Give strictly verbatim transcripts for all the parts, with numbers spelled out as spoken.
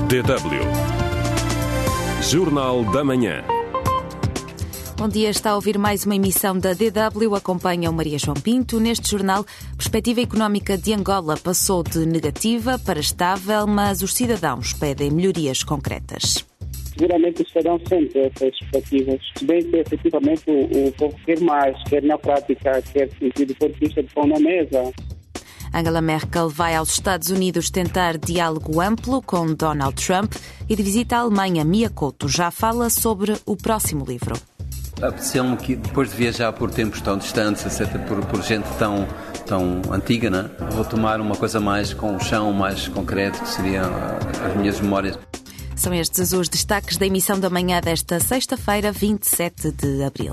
D W. Jornal da Manhã. Bom dia, está a ouvir mais uma emissão da D W. Acompanha o Maria João Pinto. Neste jornal, a perspectiva económica de Angola passou de negativa para estável, mas os cidadãos pedem melhorias concretas. Seguramente os cidadãos sentem essas expectativas, se bem que efetivamente o, o povo quer mais, quer na prática, quer sentido do ponto de vista de pão na mesa. Angela Merkel vai aos Estados Unidos tentar diálogo amplo com Donald Trump e de visita à Alemanha, Mia Couto já fala sobre o próximo livro. Apeteceu-me que, depois de viajar por tempos tão distantes, até por, por gente tão, tão antiga, né? Vou tomar uma coisa mais com o chão, mais concreto, que seriam as minhas memórias. São estes os destaques da emissão da manhã desta sexta-feira, vinte e sete de abril.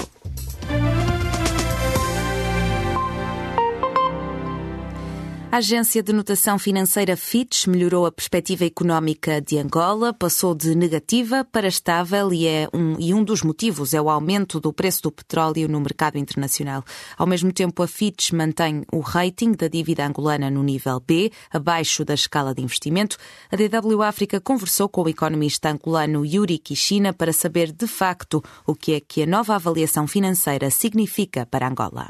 A agência de notação financeira Fitch melhorou a perspectiva económica de Angola, passou de negativa para estável e, é um, e um dos motivos é o aumento do preço do petróleo no mercado internacional. Ao mesmo tempo, a Fitch mantém o rating da dívida angolana no nível B, abaixo da escala de investimento. A D W África conversou com o economista angolano Yuri Kishina para saber de facto o que é que a nova avaliação financeira significa para Angola.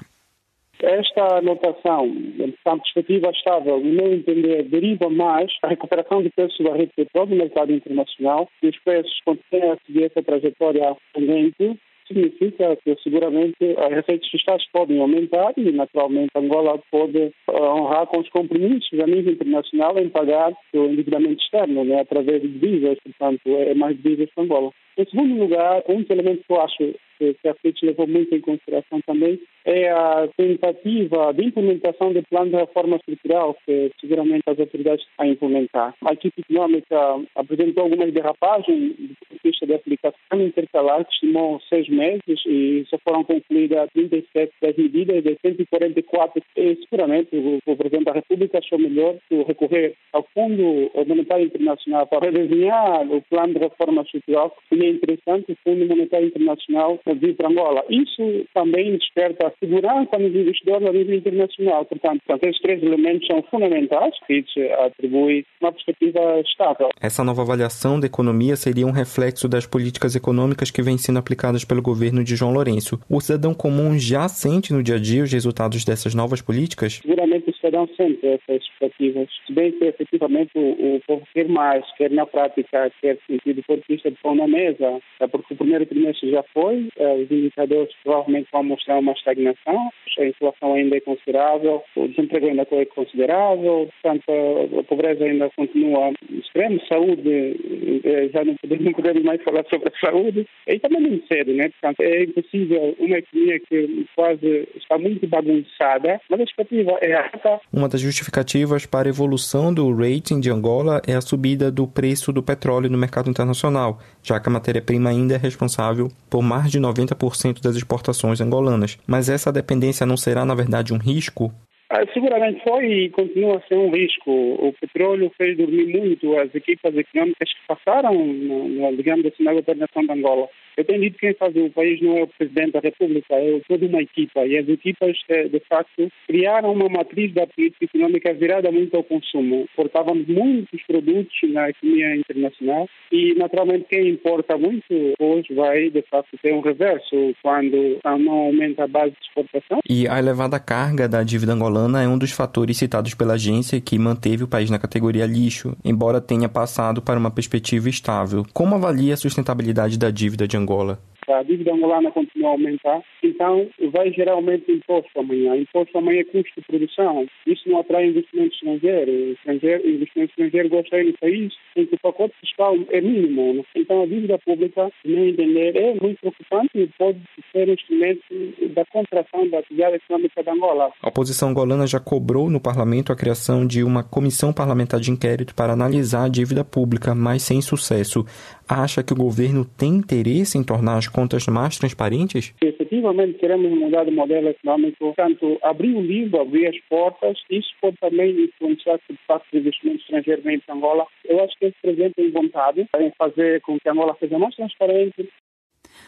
Esta anotação, portanto, perspectiva estável, no meu entender, deriva mais da recuperação de preços do barril de petróleo no mercado internacional e os preços continuam a seguir essa trajetória ascendente. Significa que seguramente as receitas fiscais podem aumentar e, naturalmente, Angola pode honrar com os compromissos a nível internacional em pagar o endividamento externo, né, através de divisas, portanto, é mais divisas para Angola. Em segundo lugar, um elemento que eu acho que a Fitch levou muito em consideração também é a tentativa de implementação do plano de reforma estrutural que seguramente as autoridades estão a implementar. A equipe económica apresentou algumas derrapagens do ponto de vista da aplicação intercalar, que estimou seis meses e só foram concluídas trinta e sete das medidas de cento e quarenta e quatro. E seguramente o, o Presidente da República achou melhor recorrer ao Fundo Monetário Internacional para redesenhar o plano de reforma estrutural. E é interessante o Fundo Monetário Internacional vir para Angola. Isso também desperta a segurança nos investidores a nível internacional. Portanto, esses três elementos são fundamentais. Fitch atribui uma perspectiva estável. Essa nova avaliação da economia seria um reflexo das políticas econômicas que vêm sendo aplicadas pelo governo de João Lourenço. O cidadão comum já sente no dia a dia os resultados dessas novas políticas? Seguramente o cidadão sente essas expectativas. Se bem que efetivamente o, o povo quer mais, quer na prática, quer sentido do ponto de vista de pão na mesa, porque o primeiro trimestre já foi, os indicadores provavelmente vão mostrar uma estagnação, a inflação ainda é considerável, o desemprego ainda é considerável, portanto a pobreza ainda continua extrema, saúde, já não podemos, não podemos mais falar sobre a saúde, e também muito cedo, né? Portanto é impossível uma economia que quase está muito bagunçada, mas a expectativa é alta. Uma das justificativas para a evolução do rating de Angola é a subida do preço do petróleo no mercado internacional, já que a matéria-prima ainda é responsável por mais de noventa por cento das exportações angolanas. Mas essa dependência não será, na verdade, um risco? Ah, seguramente foi e continua a ser um risco. O petróleo fez dormir muito as equipas económicas que passaram, na, na, digamos assim, na governação de Angola. Eu tenho dito que quem faz o país não é o Presidente da República, é toda uma equipa. E as equipas, de facto, criaram uma matriz da política económica virada muito ao consumo. Importávamos muitos produtos na economia internacional e, naturalmente, quem importa muito hoje vai, de facto, ter um reverso quando não aumenta a base de exportação. E a elevada carga da dívida angolana é um dos fatores citados pela agência que manteve o país na categoria lixo, embora tenha passado para uma perspectiva estável. Como avalia a sustentabilidade da dívida de Angola? Angola. A dívida angolana continua a aumentar, então vai gerar aumento de imposto amanhã. Imposto amanhã é custo de produção. Isso não atrai investimento estrangeiro. O estrangeiro, investimento estrangeiro gosta aí no país em que o pacote fiscal é mínimo. Né? Então a dívida pública, no meu entender, é muito preocupante e pode ser um instrumento da contração da atividade econômica de Angola. A oposição angolana já cobrou no parlamento a criação de uma comissão parlamentar de inquérito para analisar a dívida pública, mas sem sucesso. Acha que o governo tem interesse em tornar as contas mais transparentes? Efetivamente, queremos mudar de modelo econômico. Portanto, abrir o livro, abrir as portas, isso pode também influenciar se de facto o investimento estrangeiro vem para Angola. Eu acho que esse presidente tem vontade em fazer com que Angola seja mais transparente.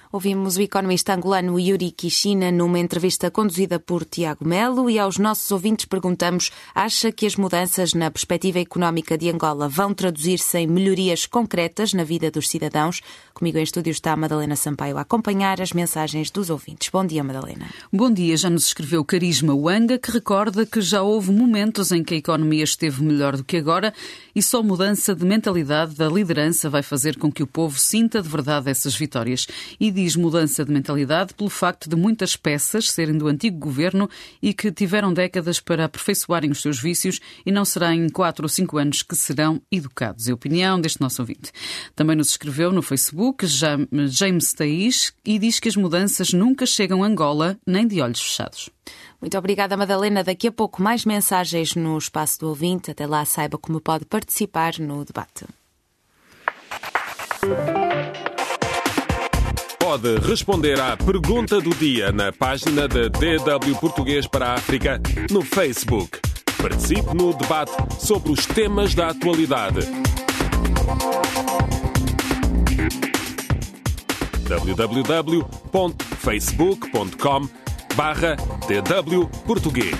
Ouvimos o economista angolano Yuri Kishina numa entrevista conduzida por Tiago Melo e aos nossos ouvintes perguntamos: acha que as mudanças na perspectiva económica de Angola vão traduzir-se em melhorias concretas na vida dos cidadãos? Comigo em estúdio está a Madalena Sampaio a acompanhar as mensagens dos ouvintes. Bom dia, Madalena. Bom dia. Já nos escreveu Carisma Wanga, que recorda que já houve momentos em que a economia esteve melhor do que agora e só mudança de mentalidade da liderança vai fazer com que o povo sinta de verdade essas vitórias. E diz mudança de mentalidade pelo facto de muitas peças serem do antigo governo e que tiveram décadas para aperfeiçoarem os seus vícios e não será em quatro ou cinco anos que serão educados. É a opinião deste nosso ouvinte. Também nos escreveu no Facebook James Thaís e diz que as mudanças nunca chegam a Angola nem de olhos fechados. Muito obrigada, Madalena. Daqui a pouco mais mensagens no espaço do ouvinte. Até lá, saiba como pode participar no debate. Pode responder à pergunta do dia na página da D W Português para a África no Facebook. Participe no debate sobre os temas da atualidade. w w w ponto facebook ponto com barra D W Português.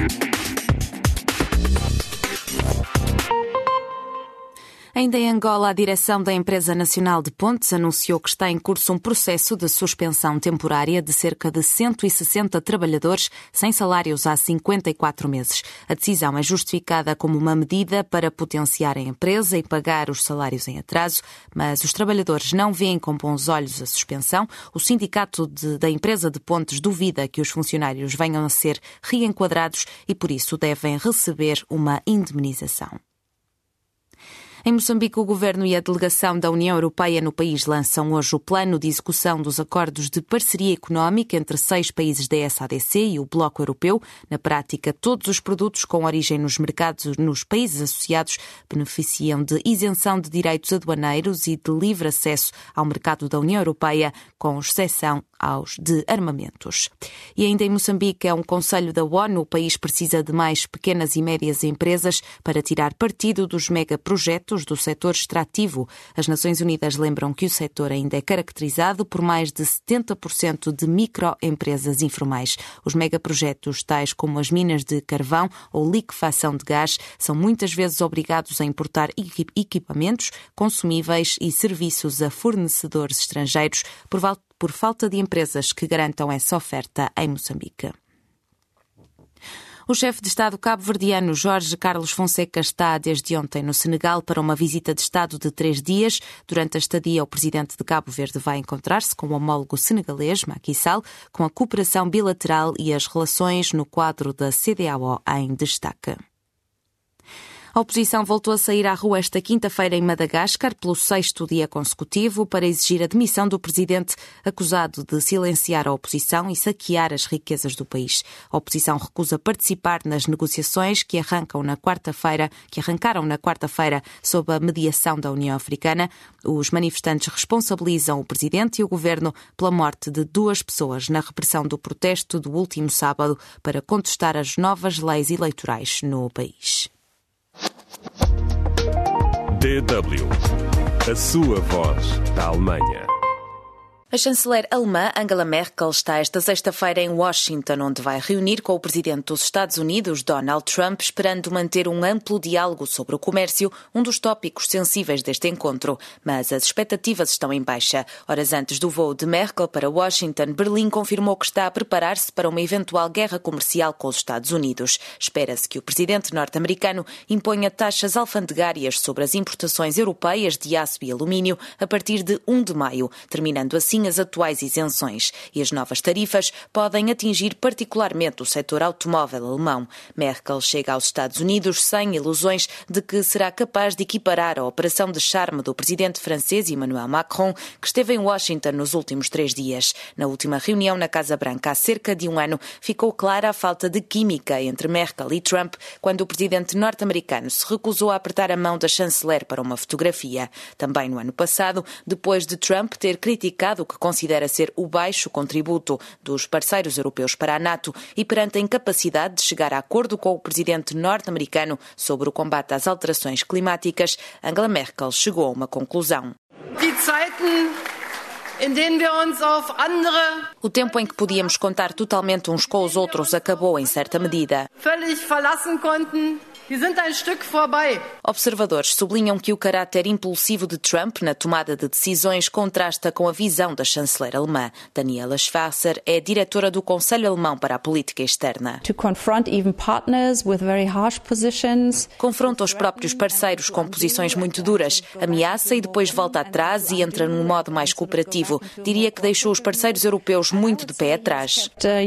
Ainda em Angola, a direção da Empresa Nacional de Pontes anunciou que está em curso um processo de suspensão temporária de cerca de cento e sessenta trabalhadores sem salários há cinquenta e quatro meses. A decisão é justificada como uma medida para potenciar a empresa e pagar os salários em atraso, mas os trabalhadores não veem com bons olhos a suspensão. O sindicato de, da Empresa de Pontes duvida que os funcionários venham a ser reenquadrados e, por isso, devem receber uma indemnização. Em Moçambique, o Governo e a delegação da União Europeia no país lançam hoje o plano de execução dos acordos de parceria económica entre seis países da S A D C e o Bloco Europeu. Na prática, todos os produtos com origem nos mercados nos países associados beneficiam de isenção de direitos aduaneiros e de livre acesso ao mercado da União Europeia, com exceção aos de armamentos. E ainda em Moçambique, é um conselho da ONU. O país precisa de mais pequenas e médias empresas para tirar partido dos megaprojetos do setor extrativo. As Nações Unidas lembram que o setor ainda é caracterizado por mais de setenta por cento de microempresas informais. Os megaprojetos, tais como as minas de carvão ou liquefação de gás, são muitas vezes obrigados a importar equipamentos, consumíveis e serviços a fornecedores estrangeiros por, por falta de empresas que garantam essa oferta em Moçambique. O chefe de Estado cabo-verdiano Jorge Carlos Fonseca está desde ontem no Senegal para uma visita de Estado de três dias. Durante a estadia, o presidente de Cabo Verde vai encontrar-se com o homólogo senegalês, Macky Sall, com a cooperação bilateral e as relações no quadro da C D A O em destaque. A oposição voltou a sair à rua esta quinta-feira em Madagascar pelo sexto dia consecutivo para exigir a demissão do presidente acusado de silenciar a oposição e saquear as riquezas do país. A oposição recusa participar nas negociações que arrancam na quarta-feira, que arrancaram na quarta-feira sob a mediação da União Africana. Os manifestantes responsabilizam o presidente e o governo pela morte de duas pessoas na repressão do protesto do último sábado para contestar as novas leis eleitorais no país. D W, a sua voz da Alemanha. A chanceler alemã Angela Merkel está esta sexta-feira em Washington, onde vai reunir com o presidente dos Estados Unidos, Donald Trump, esperando manter um amplo diálogo sobre o comércio, um dos tópicos sensíveis deste encontro. Mas as expectativas estão em baixa. Horas antes do voo de Merkel para Washington, Berlim confirmou que está a preparar-se para uma eventual guerra comercial com os Estados Unidos. Espera-se que o presidente norte-americano imponha taxas alfandegárias sobre as importações europeias de aço e alumínio a partir de primeiro de maio, terminando assim as atuais isenções, e as novas tarifas podem atingir particularmente o setor automóvel alemão. Merkel chega aos Estados Unidos sem ilusões de que será capaz de equiparar a operação de charme do presidente francês Emmanuel Macron, que esteve em Washington nos últimos três dias. Na última reunião na Casa Branca há cerca de um ano, ficou clara a falta de química entre Merkel e Trump quando o presidente norte-americano se recusou a apertar a mão da chanceler para uma fotografia. Também no ano passado, depois de Trump ter criticado o que considera ser o baixo contributo dos parceiros europeus para a NATO e perante a incapacidade de chegar a acordo com o presidente norte-americano sobre o combate às alterações climáticas, Angela Merkel chegou a uma conclusão. Die Zeiten O tempo em que podíamos contar totalmente uns com os outros acabou em certa medida. Observadores sublinham que o caráter impulsivo de Trump na tomada de decisões contrasta com a visão da chanceler alemã. Daniela Schwarzer é diretora do Conselho Alemão para a Política Externa. Confronta os próprios parceiros com posições muito duras, ameaça e depois volta atrás e entra num modo mais cooperativo. Diria que deixou os parceiros europeus muito de pé atrás.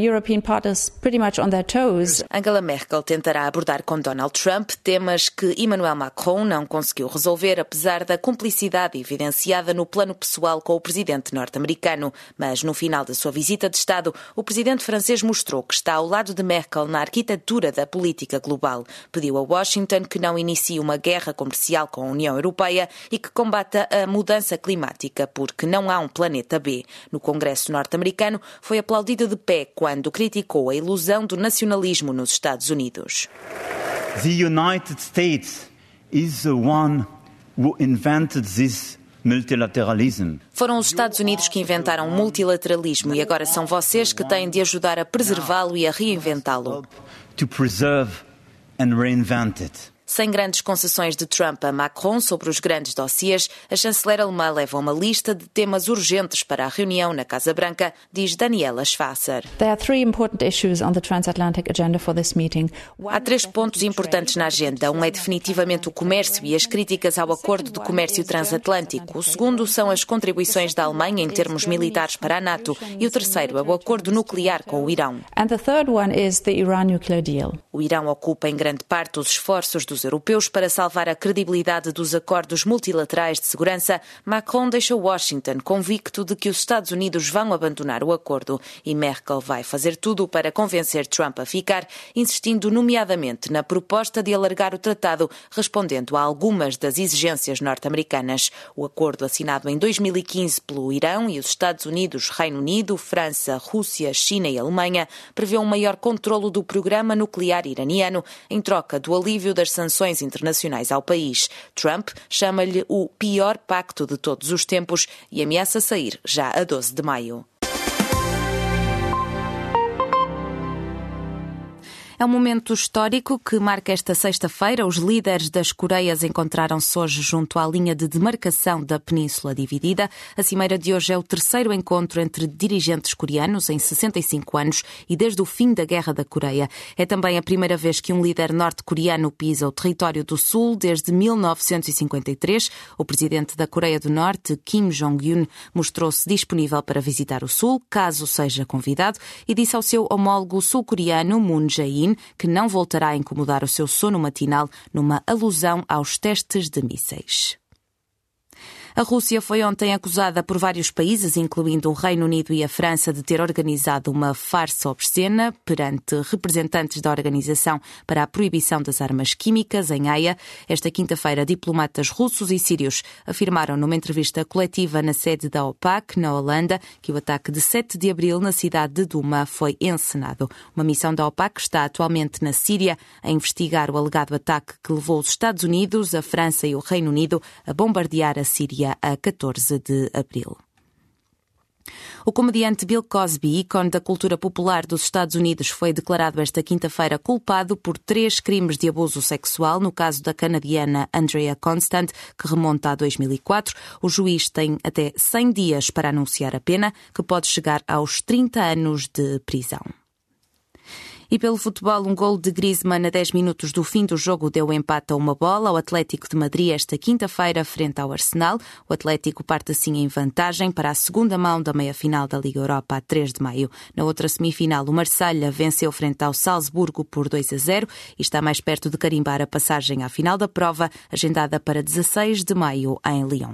Angela Merkel tentará abordar com Donald Trump Trump temas que Emmanuel Macron não conseguiu resolver, apesar da cumplicidade evidenciada no plano pessoal com o presidente norte-americano. Mas no final da sua visita de Estado, o presidente francês mostrou que está ao lado de Merkel na arquitetura da política global. Pediu a Washington que não inicie uma guerra comercial com a União Europeia e que combata a mudança climática, porque não há um planeta B. No Congresso norte-americano, foi aplaudido de pé quando criticou a ilusão do nacionalismo nos Estados Unidos. The United States is the one who invented this multilateralism. Foram os Estados Unidos que inventaram o multilateralismo e agora são vocês que têm de ajudar a preservá-lo e a reinventá-lo. To preserve and reinvent it. Sem grandes concessões de Trump a Macron sobre os grandes dossiês, a chanceler alemã leva uma lista de temas urgentes para a reunião na Casa Branca, diz Daniela Schwarzer. Há três pontos importantes na agenda. Um é definitivamente o comércio e as críticas ao acordo de comércio transatlântico. O segundo são as contribuições da Alemanha em termos militares para a NATO. E o terceiro é o acordo nuclear com o Irão. O Irão ocupa em grande parte os esforços dos europeus para salvar a credibilidade dos acordos multilaterais de segurança. Macron deixou Washington convicto de que os Estados Unidos vão abandonar o acordo e Merkel vai fazer tudo para convencer Trump a ficar, insistindo nomeadamente na proposta de alargar o tratado, respondendo a algumas das exigências norte-americanas. O acordo assinado em dois mil e quinze pelo Irão e os Estados Unidos, Reino Unido, França, Rússia, China e Alemanha prevê um maior controlo do programa nuclear iraniano em troca do alívio das sanções sanções internacionais ao país. Trump chama-lhe o pior pacto de todos os tempos e ameaça sair já a doze de maio. É um momento histórico que marca esta sexta-feira. Os líderes das Coreias encontraram-se hoje junto à linha de demarcação da Península Dividida. A cimeira de hoje é o terceiro encontro entre dirigentes coreanos em sessenta e cinco anos e desde o fim da Guerra da Coreia. É também a primeira vez que um líder norte-coreano pisa o território do Sul desde mil novecentos e cinquenta e três. O presidente da Coreia do Norte, Kim Jong-un, mostrou-se disponível para visitar o Sul, caso seja convidado, e disse ao seu homólogo sul-coreano, Moon Jae-in, que não voltará a incomodar o seu sono matinal numa alusão aos testes de mísseis. A Rússia foi ontem acusada por vários países, incluindo o Reino Unido e a França, de ter organizado uma farsa obscena perante representantes da Organização para a Proibição das Armas Químicas, em Haia. Esta quinta-feira, diplomatas russos e sírios afirmaram numa entrevista coletiva na sede da OPAC, na Holanda, que o ataque de sete de abril na cidade de Douma foi encenado. Uma missão da OPAC está atualmente na Síria a investigar o alegado ataque que levou os Estados Unidos, a França e o Reino Unido a bombardear a Síria a catorze de abril. O comediante Bill Cosby, ícone da cultura popular dos Estados Unidos, foi declarado esta quinta-feira culpado por três crimes de abuso sexual no caso da canadiana Andrea Constand, que remonta a dois mil e quatro. O juiz tem até cem dias para anunciar a pena, que pode chegar aos trinta anos de prisão. E pelo futebol, um golo de Griezmann a dez minutos do fim do jogo deu empate a uma bola ao Atlético de Madrid esta quinta-feira frente ao Arsenal. O Atlético parte assim em vantagem para a segunda mão da meia-final da Liga Europa a três de maio. Na outra semifinal, o Marselha venceu frente ao Salzburgo por dois a zero e está mais perto de carimbar a passagem à final da prova, agendada para dezasseis de maio em Lyon.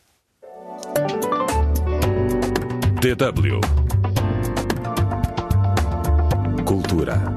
D W Cultura.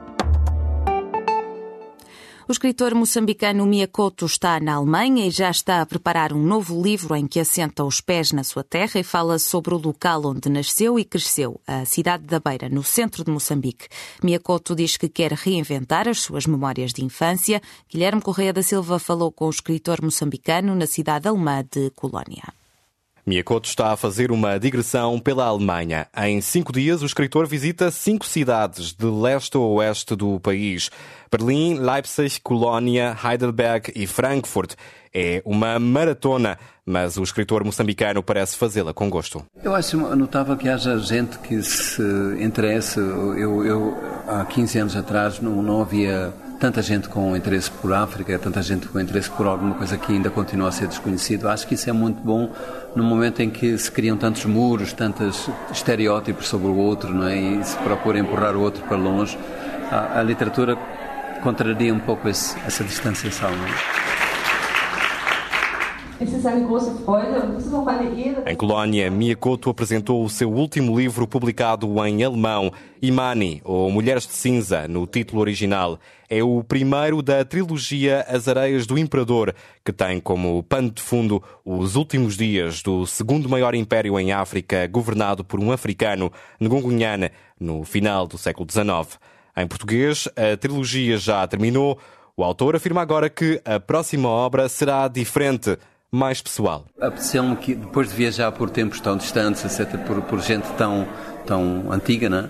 O escritor moçambicano Mia Couto está na Alemanha e já está a preparar um novo livro em que assenta os pés na sua terra e fala sobre o local onde nasceu e cresceu, a cidade da Beira, no centro de Moçambique. Mia Couto diz que quer reinventar as suas memórias de infância. Guilherme Correia da Silva falou com o escritor moçambicano na cidade alemã de Colónia. Mia Couto está a fazer uma digressão pela Alemanha. Em cinco dias, o escritor visita cinco cidades de leste a oeste do país. Berlim, Leipzig, Colónia, Heidelberg e Frankfurt. É uma maratona, mas o escritor moçambicano parece fazê-la com gosto. Eu acho notável que haja gente que se interesse. Eu, eu há quinze anos atrás não, não havia tanta gente com interesse por África, tanta gente com interesse por alguma coisa que ainda continua a ser desconhecido. Acho que isso é muito bom no momento em que se criam tantos muros, tantos estereótipos sobre o outro, não é? E se procura empurrar o outro para longe. A, a literatura contraria um pouco esse, essa distanciação, não é? Em Colónia, Mia Couto apresentou o seu último livro publicado em alemão, Imani, ou Mulheres de Cinza, no título original. É o primeiro da trilogia As Areias do Imperador, que tem como pano de fundo os últimos dias do segundo maior império em África, governado por um africano, Ngungunyane, no final do século dezenove. Em português, a trilogia já terminou. O autor afirma agora que a próxima obra será diferente, mais pessoal. Apeteceu-me que, depois de viajar por tempos tão distantes, etcétera, por, por gente tão, tão antiga, né?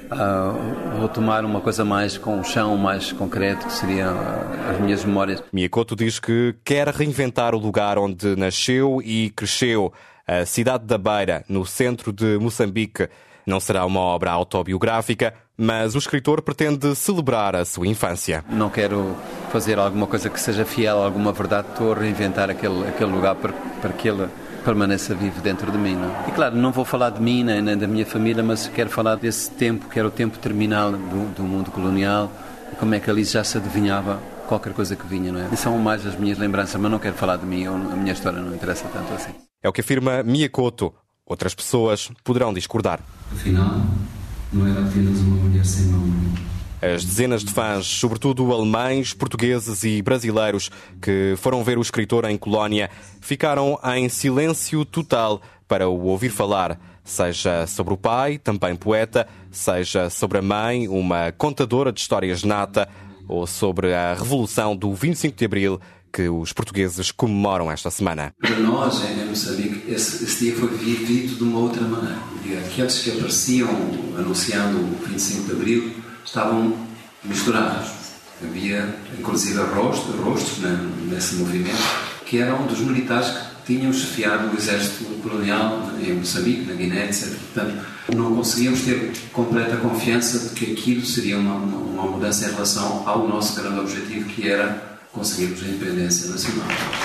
Uh, vou tomar uma coisa mais com um chão mais concreto, que seriam uh, as minhas memórias. Mia Couto diz que quer reinventar o lugar onde nasceu e cresceu, a cidade da Beira, no centro de Moçambique. Não será uma obra autobiográfica, mas o escritor pretende celebrar a sua infância. Não quero fazer alguma coisa que seja fiel a alguma verdade, estou a reinventar aquele, aquele lugar para, para que ele permaneça vivo dentro de mim. Não? E claro, não vou falar de mim nem, nem da minha família, mas quero falar desse tempo, que era o tempo terminal do, do mundo colonial, e como é que ali já se adivinhava qualquer coisa que vinha. Não é? E são mais as minhas lembranças, mas não quero falar de mim, a minha história não interessa tanto assim. É o que afirma Mia Couto. Outras pessoas poderão discordar. Afinal, não era apenas uma mulher sem nome. As dezenas de fãs, sobretudo alemães, portugueses e brasileiros, que foram ver o escritor em Colónia, ficaram em silêncio total para o ouvir falar, seja sobre o pai, também poeta, seja sobre a mãe, uma contadora de histórias nata, ou sobre a Revolução do vinte e cinco de Abril, que os portugueses comemoram esta semana. Para nós, em Moçambique, esse, esse dia foi vivido de uma outra maneira. Aqueles que apareciam anunciando o vinte e cinco de Abril estavam misturados. Havia, inclusive, rostos, rostos né, nesse movimento, que eram dos militares que tinham chefiado o exército colonial em Moçambique, na Guiné, etcétera. Portanto, não conseguíamos ter completa confiança de que aquilo seria uma, uma mudança em relação ao nosso grande objetivo, que era conseguirmos a independência nacional.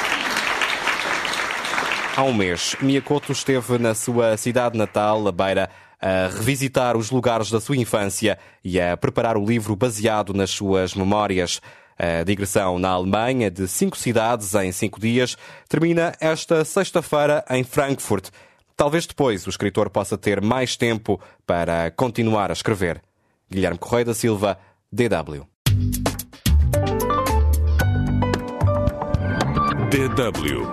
Há um mês, Mia Couto esteve na sua cidade natal, a Beira, a revisitar os lugares da sua infância e a preparar o livro baseado nas suas memórias. A digressão na Alemanha, de cinco cidades em cinco dias, termina esta sexta-feira em Frankfurt. Talvez depois o escritor possa ter mais tempo para continuar a escrever. Guilherme Correia da Silva, D W. D W.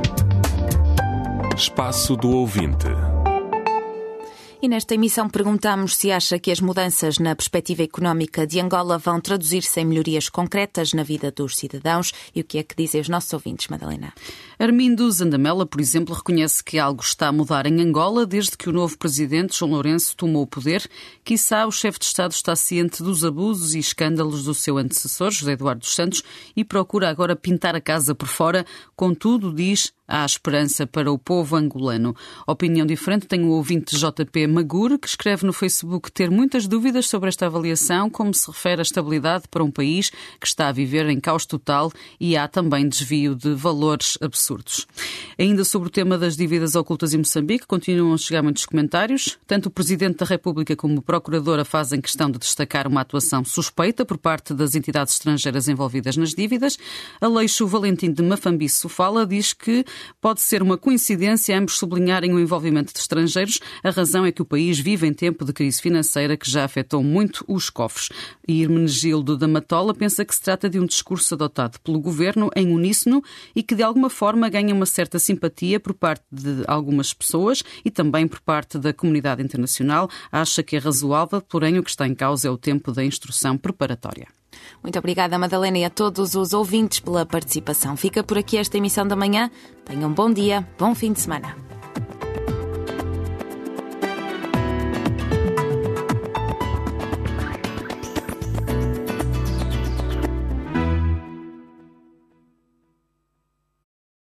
Espaço do ouvinte. E nesta emissão perguntamos se acha que as mudanças na perspectiva económica de Angola vão traduzir-se em melhorias concretas na vida dos cidadãos e o que é que dizem os nossos ouvintes, Madalena? Armindo Zandamela, por exemplo, reconhece que algo está a mudar em Angola desde que o novo presidente, João Lourenço, tomou o poder. Quiçá o chefe de Estado está ciente dos abusos e escândalos do seu antecessor, José Eduardo dos Santos, e procura agora pintar a casa por fora. Contudo, diz, há esperança para o povo angolano. Opinião diferente tem o ouvinte J P Magur, que escreve no Facebook ter muitas dúvidas sobre esta avaliação, como se refere à estabilidade para um país que está a viver em caos total e há também desvio de valores absurdos. Ainda sobre o tema das dívidas ocultas em Moçambique, continuam a chegar muitos comentários. Tanto o Presidente da República como a Procuradora fazem questão de destacar uma atuação suspeita por parte das entidades estrangeiras envolvidas nas dívidas. Aleixo Valentim de Mafambiço fala, diz que pode ser uma coincidência ambos sublinharem o envolvimento de estrangeiros. A razão é que o país vive em tempo de crise financeira que já afetou muito os cofres. E Hermenegildo da Matola pensa que se trata de um discurso adotado pelo governo em uníssono e que de alguma forma ganha uma certa simpatia por parte de algumas pessoas e também por parte da comunidade internacional. Acha que é razoável, porém o que está em causa é o tempo da instrução preparatória. Muito obrigada, Madalena, e a todos os ouvintes pela participação. Fica por aqui esta emissão da manhã. Tenham um bom dia, bom fim de semana.